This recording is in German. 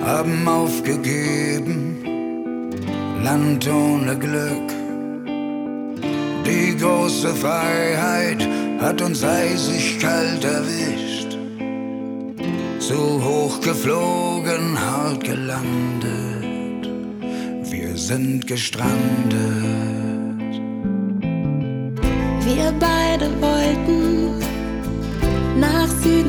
haben aufgegeben, Land ohne Glück. Die große Freiheit hat uns eisig kalt erwischt, zu hoch geflogen, hart gelandet, wir sind gestrandet. Wir beide wollten nach Süden